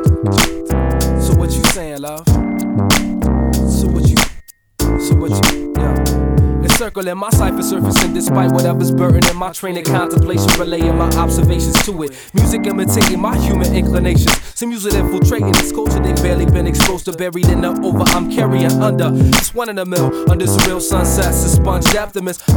So what you saying, love? So what you, yeah. Encircling my cipher surfacing despite whatever's burdening my train of contemplation, relaying my observations to it. Music imitating my human inclinations. Some use it infiltrating this culture they barely been exposed to, buried in the over I'm carrying under. Just one in a mill, under surreal sunsets, a sponge optimist.